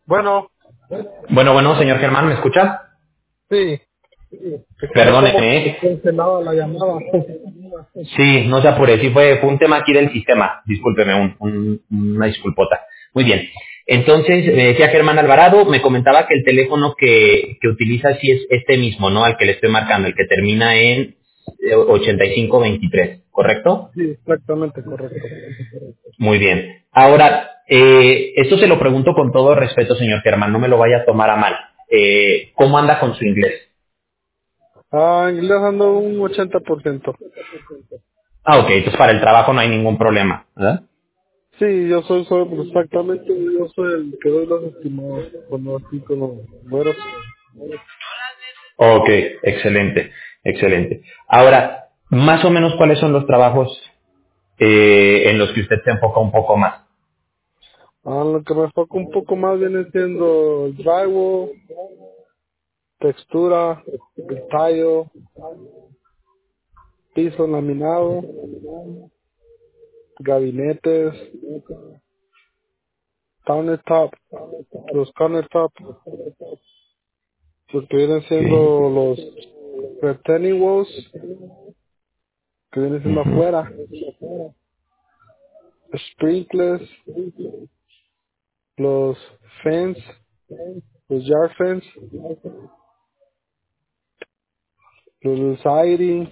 Bueno, Bueno, señor Germán, ¿me escucha? sí, se quedó como Perdóneme, ¿eh? cancelada la llamada. Sí, no se apure, sí fue un tema aquí del sistema. Discúlpeme, una disculpota. Muy bien. Entonces, me decía Germán Alvarado, me comentaba que el teléfono que utiliza sí es este mismo, ¿no? Al que le estoy marcando, el que termina en 8523, ¿correcto? Sí, exactamente, correcto. Muy bien. Ahora, esto se lo pregunto con todo respeto, señor Germán, no me lo vaya a tomar a mal. ¿Cómo anda con su inglés? Inglés ando un 80%. Ah, ok, entonces para el trabajo no hay ningún problema, ¿verdad? Sí, yo soy exactamente, yo soy el que doy los estimados cuando así con los números. Ok, excelente, excelente. Ahora, más o menos, ¿cuáles son los trabajos en los que usted se enfoca un poco más? Lo que me enfoco un poco más viene siendo el drywall, textura, el tallo, piso laminado, gabinetes, countertop, los countertop, lo que vienen Ok. siendo los retaining walls, que vienen siendo Ujú. afuera, sprinklers, los fence, los yard fence, los siding,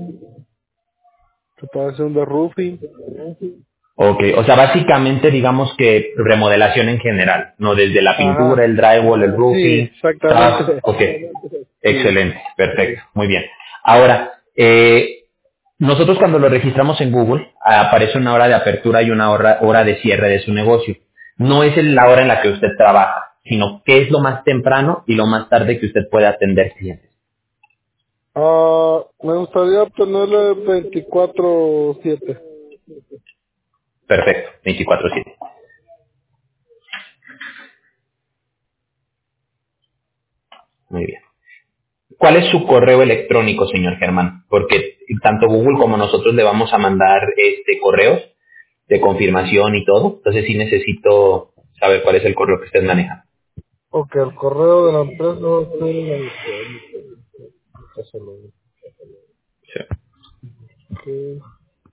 que puede ser un de roofing. Ok, o sea, básicamente digamos que remodelación en general, ¿no? Desde la pintura, Ajá, el drywall, el sí, roofing, exactamente. ok, Sí. excelente, perfecto, muy bien. Ahora, nosotros cuando lo registramos en Google, aparece una hora de apertura y una hora de cierre de su negocio. No es la hora en la que usted trabaja, sino qué es lo más temprano y lo más tarde que usted puede atender clientes. Me gustaría ponerle 24/7. Perfecto, 24/7. Muy bien. ¿Cuál es su correo electrónico, señor Germán? Porque tanto Google como nosotros le vamos a mandar correos de confirmación y todo. Entonces sí necesito saber cuál es el correo que usted maneja. Ok, el correo de la empresa va a ser electrónico. Déjalo ver. Sí. Ok.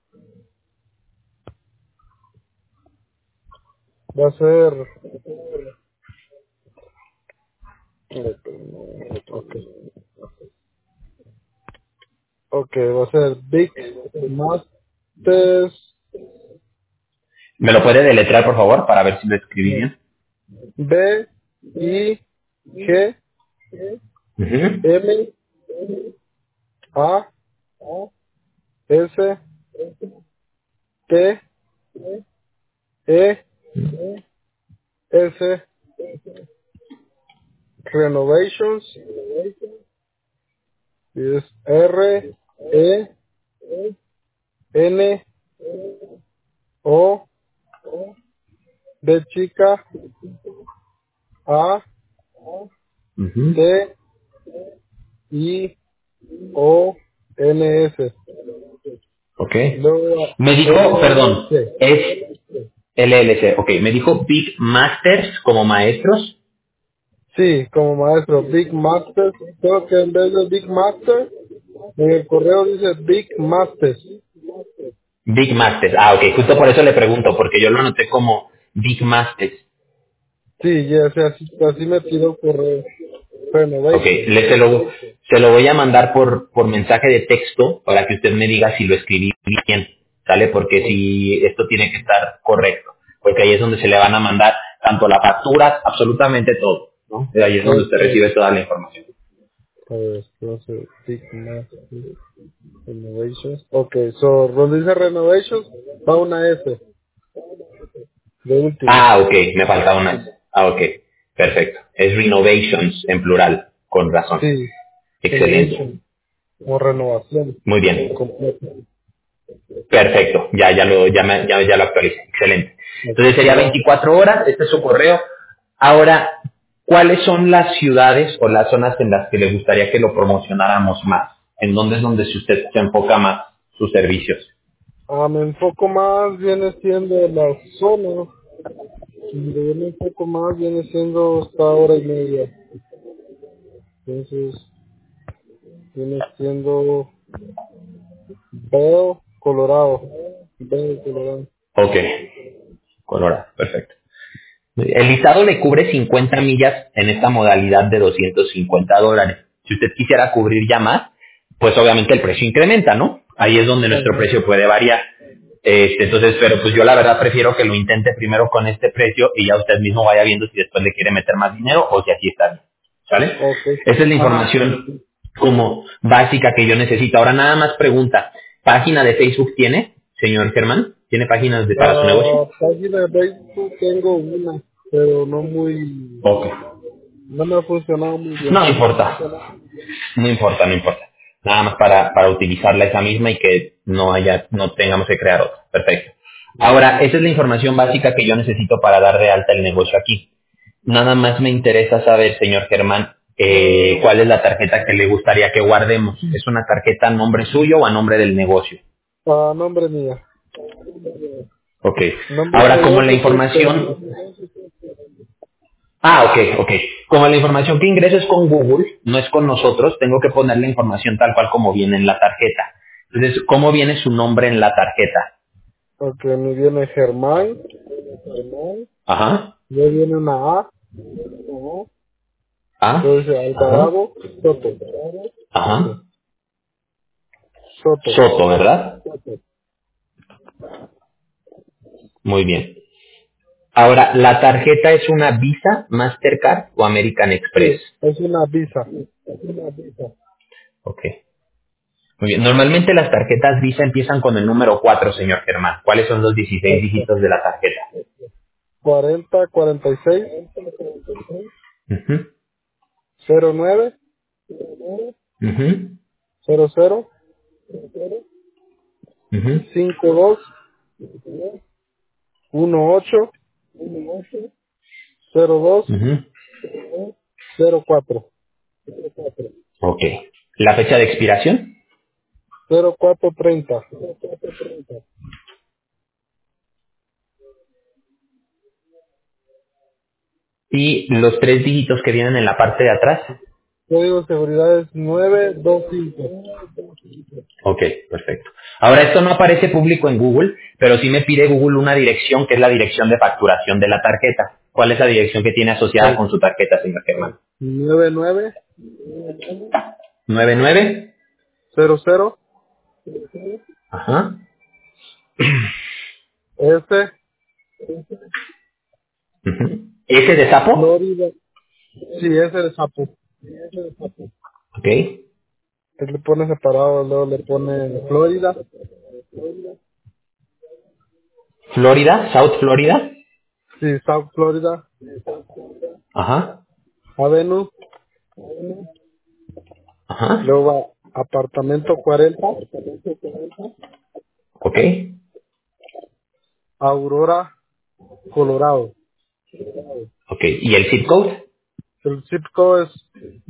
Va a ser... Ok. Ok, va a ser Big Masters ¿Me lo puede deletrear, por favor, para ver si lo escribí bien? B I G Ujú. M A S T E S Renovations y es R E N O de chica A Ujú. T I O N S. Ok. Luego Me dijo, perdón, LLC. es LLC. Ok, me dijo Big Masters como maestros. Sí, como maestro, Big Master. Creo que en vez de Big Master, en el correo dice Big Masters. Big Masters. Ah, ok, justo por eso le pregunto, porque yo lo anoté como Big Masters. Sí, ya, o sea, así me pidió correo. Ok, Renovation. se lo voy a mandar por mensaje de texto para que usted me diga si lo escribí bien, ¿sale? Porque si esto tiene que estar correcto, porque ahí es donde se le van a mandar tanto la factura, absolutamente todo, ¿no? Ahí es donde usted Ok. recibe toda la información. A ver, entonces, Big Master Renovations. Ok, so, donde dice Renovations, va una S, de último. Ah, ok, me falta una. Ah, ok, perfecto. Es renovations en plural, con razón. Sí, Excelente. Renovation, o renovación Muy bien. completa. Perfecto, ya lo actualicé. Excelente. Entonces Ok, sería 24 horas, este es su correo. Ahora, ¿cuáles son las ciudades o las zonas en las que le gustaría que lo promocionáramos más? ¿En dónde es donde si usted se enfoca más sus servicios? Me enfoco más, viene siendo la zona. de viene un poco más, viene siendo hasta hora y media. Entonces, viene siendo Vail, Colorado. Vail, Colorado. Ok, Colorado, perfecto. El listado le cubre 50 millas en esta modalidad de $250. Si usted quisiera cubrir ya más, pues obviamente el precio incrementa, ¿no? Ahí es donde nuestro Ajá. precio puede variar. Entonces, pero pues yo la verdad prefiero que lo intente primero con este precio y ya usted mismo vaya viendo si después le quiere meter más dinero o si así está bien. ¿Sale? Ok. Esa es la Ajá. información como básica que yo necesito. Ahora nada más pregunta, ¿página de Facebook tiene, señor Germán? ¿Tiene páginas para su negocio? Página de Facebook tengo una, pero no muy, Ok. no me ha funcionado muy bien. No importa. No importa, no importa. Nada más para utilizarla esa misma y que no tengamos que crear otra. Perfecto. Ahora, esa es la información básica que yo necesito para dar de alta el negocio aquí. Nada más me interesa saber, señor Germán, cuál es la tarjeta que le gustaría que guardemos. ¿Es una tarjeta a nombre suyo o a nombre del negocio? Nombre mía. Ok. Nombre Ahora, como la negocio, pues, información... ok. Como la información que ingreso es con Google, no es con nosotros, tengo que poner la información tal cual como viene en la tarjeta. Entonces, ¿cómo viene su nombre en la tarjeta? ok, me viene Germán, Ajá, me viene una A, ah, luego dice ajá, Alvarado, Soto, ajá. Soto. Soto, ¿verdad? Muy bien. Ahora, ¿la tarjeta es una Visa, Mastercard o American Express? Sí, es una Visa. Ok. Muy bien. Normalmente las tarjetas Visa empiezan con el número 4, señor Germán. ¿Cuáles son los 16 Ok. dígitos de la tarjeta? 4046 Ujú, 09 ujú, 00 ujú, 52 18 02 ujú. 04 Ok. ¿La fecha de expiración? 0430. Y los tres dígitos que vienen en la parte de atrás. Código de seguridad es 925. Ok, perfecto. Ahora, esto no aparece público en Google, pero sí me pide Google una dirección que es la dirección de facturación de la tarjeta. ¿Cuál es la dirección que tiene asociada Es con su tarjeta, señor Germán? 9900 ¿99? Ajá. S Ujú. ¿Ese de sapo? Florida. Sí, ese es Sapo. Ok. Él le pone separado, luego le pone Florida. ¿Florida? ¿South Florida? Sí, South Florida. Ajá. Avenue. Ajá. Luego va apartamento 40. Ok. Aurora, Colorado. Ok. ¿Y el zip code? El zip code es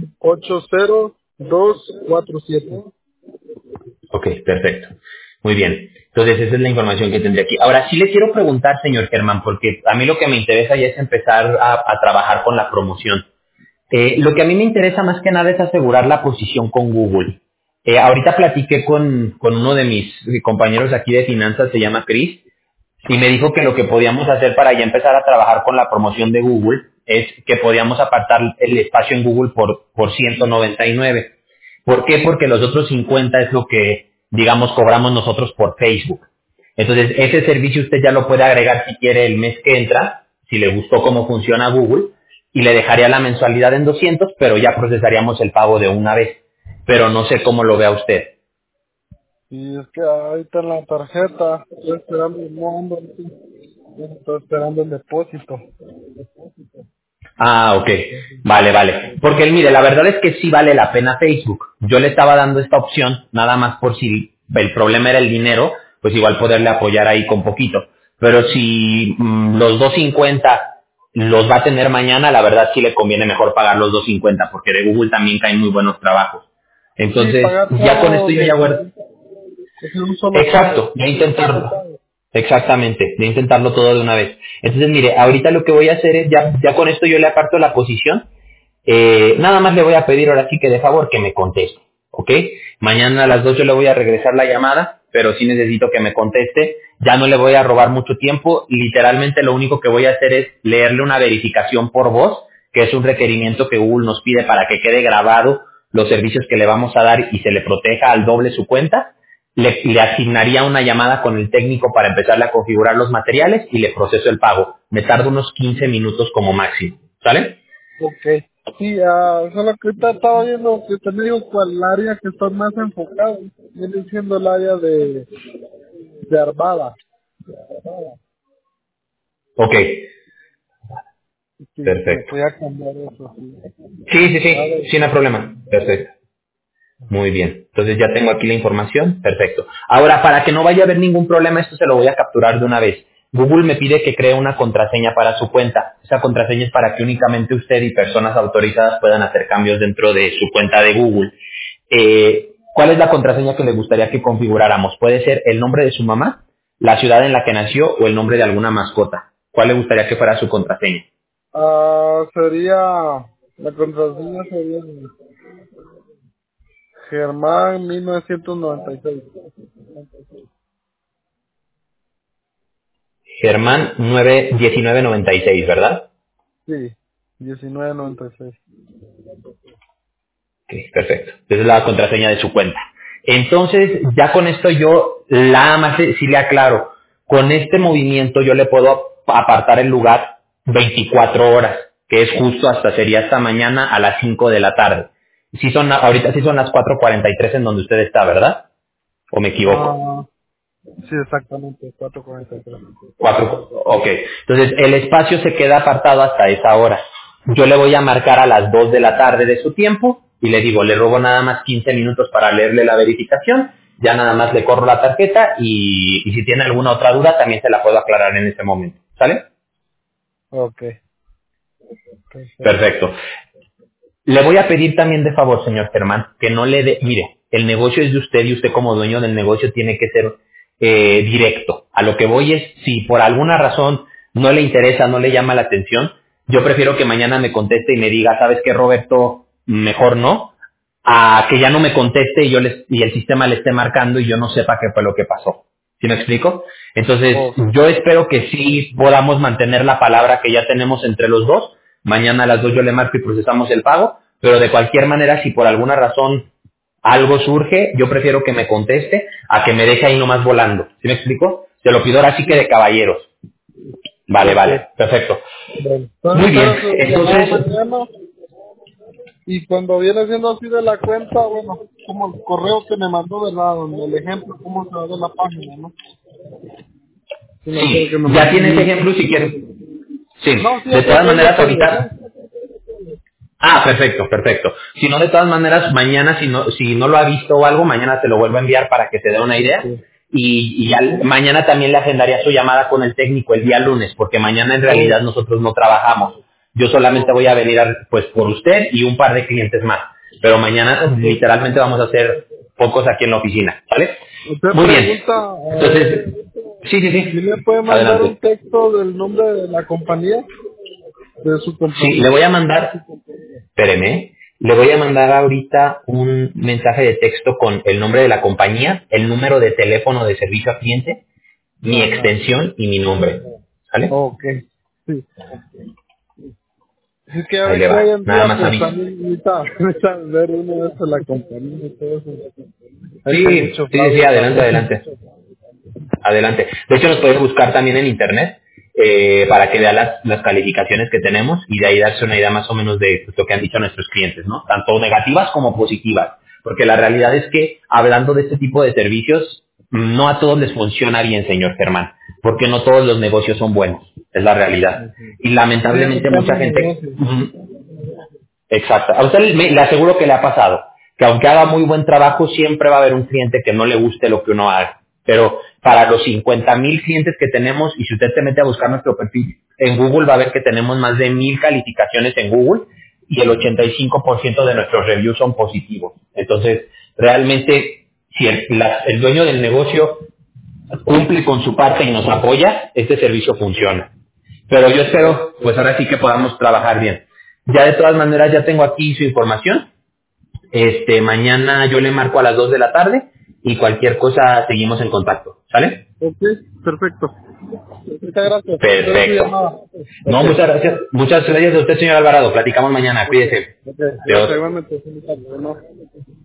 80247. Ok, perfecto. Muy bien. Entonces esa es la información que tendré aquí. Ahora sí le quiero preguntar, señor Germán, porque a mí lo que me interesa ya es empezar a trabajar con la promoción. Lo que a mí me interesa más que nada es asegurar la posición con Google. Ahorita platiqué con uno de mis compañeros aquí de finanzas, se llama Chris, y me dijo que lo que podíamos hacer para ya empezar a trabajar con la promoción de Google es que podíamos apartar el espacio en Google por 199. ¿Por qué? Porque los otros 50 es lo que, digamos, cobramos nosotros por Facebook. Entonces, ese servicio usted ya lo puede agregar si quiere el mes que entra, si le gustó cómo funciona Google, y le dejaría la mensualidad en 200, pero ya procesaríamos el pago de una vez. Pero no sé cómo lo vea usted. Y es que ahorita en la tarjeta estoy esperando, no ando así, estoy esperando el depósito. Ah, ok. Vale, vale. Porque mire, la verdad es que sí vale la pena Facebook. Yo le estaba dando esta opción, nada más por si el problema era el dinero, pues igual poderle apoyar ahí con poquito. Pero si los 250 los va a tener mañana, la verdad sí le conviene mejor pagar los 250, porque de Google también caen muy buenos trabajos. Sí, Entonces, pagar ya con esto todo yo ya guardo. de un solo pago. Exacto, ya intentarlo. Exactamente, de intentarlo todo de una vez. Entonces, mire, ahorita lo que voy a hacer es, ya con esto yo le aparto la posición. Nada más le voy a pedir ahora sí que de favor que me conteste, ¿ok? Mañana a las 2 yo le voy a regresar la llamada, pero sí necesito que me conteste. Ya no le voy a robar mucho tiempo. Literalmente lo único que voy a hacer es leerle una verificación por voz, que es un requerimiento que Google nos pide para que quede grabado los servicios que le vamos a dar y se le proteja al doble su cuenta. Le asignaría una llamada con el técnico para empezarle a configurar los materiales y le proceso el pago. Me tarda unos 15 minutos como máximo, ¿sale? Ok. Sí, solo que ahorita estaba viendo que te digo cuál área que está más enfocado. Viene siendo el área de Armada. Ok, Sí, me perfecto. podía cambiar eso. Sí. Sí, sin problema. Perfecto. Muy bien. Entonces ya tengo aquí la información. Perfecto. Ahora, para que no vaya a haber ningún problema, esto se lo voy a capturar de una vez. Google me pide que cree una contraseña para su cuenta. Esa contraseña es para que únicamente usted y personas autorizadas puedan hacer cambios dentro de su cuenta de Google. ¿Cuál es la contraseña que le gustaría que configuráramos? Puede ser el nombre de su mamá, la ciudad en la que nació o el nombre de alguna mascota. ¿Cuál le gustaría que fuera su contraseña? Sería, la contraseña sería Germán 1996. Germán 1996, ¿verdad? Sí, 1996. Ok, perfecto. Esa es la contraseña de su cuenta. Entonces, ya con esto yo, la más si le aclaro, con este movimiento yo le puedo apartar el lugar 24 horas, que es justo sería hasta mañana a las 5 de la tarde. Ahorita sí son las 4:43 en donde usted está, ¿verdad? ¿O me equivoco? Ah, sí, exactamente, 443. 4. Ok. Entonces, el espacio se queda apartado hasta esa hora. Yo le voy a marcar a las 2 de la tarde de su tiempo y le digo, le robo nada más 15 minutos para leerle la verificación, ya nada más le corro la tarjeta y si tiene alguna otra duda también se la puedo aclarar en ese momento. ¿Sale? Ok, perfecto. Perfecto. Le voy a pedir también de favor, señor Germán, que no le dé, mire, el negocio es de usted y usted como dueño del negocio tiene que ser directo. A lo que voy es, si por alguna razón no le interesa, no le llama la atención, yo prefiero que mañana me conteste y me diga, ¿sabes qué, Roberto? Mejor no, a que ya no me conteste y el sistema le esté marcando y yo no sepa qué fue lo que pasó. ¿Sí me explico? Entonces, Ok, yo espero que sí podamos mantener la palabra que ya tenemos entre los dos. Mañana a las 2 yo le marco y procesamos el pago, pero de cualquier manera, si por alguna razón algo surge, yo prefiero que me conteste a que me deje ahí nomás volando. ¿Sí me explico? Te lo pido ahora sí que de caballeros. Vale, ok. vale, perfecto. Bueno, entonces Muy bien, espero su llamada entonces, mañana y cuando viene siendo así de la cuenta, bueno, como el correo que me mandó, ¿verdad? Donde el ejemplo, cómo se ve la página, ¿no? Sí, me acuerdo sí, que me ya mandó un tienes link. ejemplo si quieres. Sí, No, sí, de todas yo maneras tengo, ¿sí? ahorita. Ah, perfecto, perfecto. Si no, de todas maneras, mañana, si no lo ha visto o algo, mañana te lo vuelvo a enviar para que te dé una idea. Ok. Y mañana también le agendaría su llamada con el técnico el día lunes, porque mañana en Oh, realidad nosotros no trabajamos. Yo solamente ok. voy a venir pues por usted y un par de clientes más. Pero mañana Ok. literalmente vamos a hacer pocos aquí en la oficina, ¿vale? Usted Muy bien. pregunta, Entonces, sí, sí, ¿sí sí. me puede mandar un Adelante. texto del nombre de la compañía? De su Sí, le compañía. voy a mandar. Espéreme, le voy a mandar ahorita un mensaje de texto con el nombre de la compañía, el número de teléfono de servicio al cliente, mi Ajá. extensión y mi nombre. ¿Sale? Ok. Sí. Es que ya Ahí ve le que hoy va. en Nada día, más pues avisa. también necesita ver uno de eso, la compañía y todo eso. Hay que Sí, mucho sí, sí, sí, fraude adelante, también. adelante. Adelante. De hecho, nos puede buscar también en internet para que vea las calificaciones que tenemos y de ahí darse una idea más o menos de pues, lo que han dicho nuestros clientes, ¿no? Tanto negativas como positivas. Porque la realidad es que, hablando de este tipo de servicios, no a todos les funciona bien, señor Germán, porque no todos los negocios son buenos, es la realidad. Ujú. Y Sí, es un lamentablemente tema mucha de gente, negocio. exacto. A usted le aseguro que le ha pasado, que aunque haga muy buen trabajo, siempre va a haber un cliente que no le guste lo que uno haga. Pero para los 50,000 clientes que tenemos, y si usted se mete a buscar nuestro perfil en Google, va a ver que tenemos más de 1,000 calificaciones en Google y el 85% de nuestros reviews son positivos. Entonces, realmente, si el dueño del negocio cumple con su parte y nos apoya, este servicio funciona. Pero yo espero, pues ahora sí que podamos trabajar bien. Ya de todas maneras ya tengo aquí su información. Mañana yo le marco a las 2 de la tarde y cualquier cosa seguimos en contacto. ¿Sale? Ok, perfecto. Muchas gracias. Espero su Perfecto. llamada. No, Ok. muchas gracias. Muchas gracias a usted, señor Alvarado. Platicamos mañana. Cuídese. Ok, Adiós. gracias igualmente. Feliz tarde, ¿no?